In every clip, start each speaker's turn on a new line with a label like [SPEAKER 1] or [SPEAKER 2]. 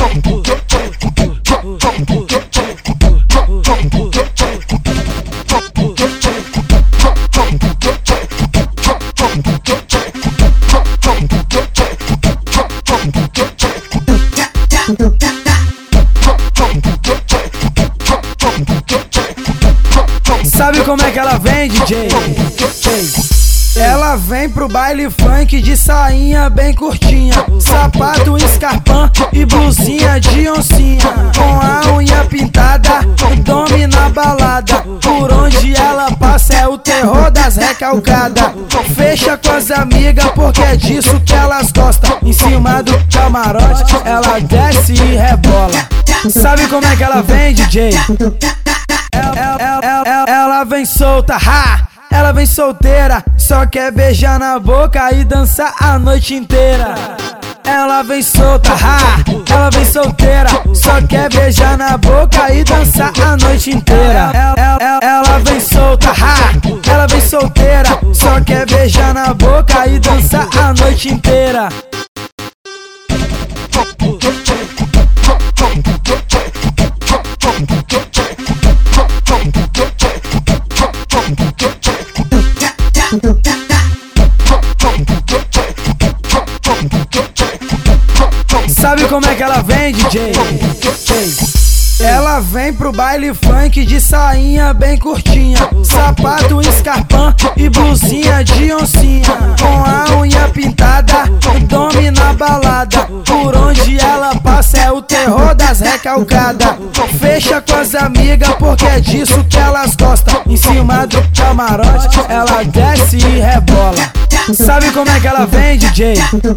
[SPEAKER 1] Sabe como é que ela vem, DJ? Ela vem pro baile funk de sainha bem curtinha, sapato escarpão e blusinha de oncinha, com a unha pintada, domina a balada. Por onde ela passa é o terror das recalcadas. Fecha com as amigas porque é disso que elas gostam. Em cima do camarote ela desce e rebola. Sabe como é que ela vem, DJ? Ela vem solta, ha! Ela vem solteira, só quer beijar na boca e dançar a noite inteira. Ela vem solta, ha! Ela vem solteira, só quer beijar na boca e dançar a noite inteira. Ela vem solta, ha! Ela vem solteira, só quer beijar na boca e dançar a noite inteira. Sabe como é que ela vem, DJ? Ela vem pro baile funk de sainha bem curtinha, sapato escarpão e blusinha de oncinha, com a unha pintada, domina a balada. Por onde ela passa é o terror das recalcadas. Fecha com as amigas porque é disso que elas gostam. Em cima do camarote ela desce e rebola. Sabe como é que ela vem, DJ?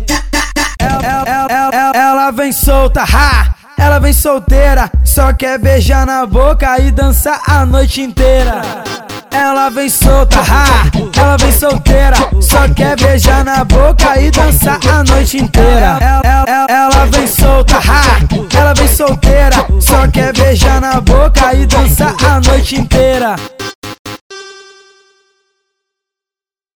[SPEAKER 1] Ela vem solta, ha! Ela vem solteira, só quer beijar na boca e dançar a noite inteira. Ela vem solta, ha! Ela vem solteira, só quer beijar na boca e dançar a noite inteira. Ela vem solta, ha! Ela vem solteira, só quer beijar na boca e dançar a noite inteira.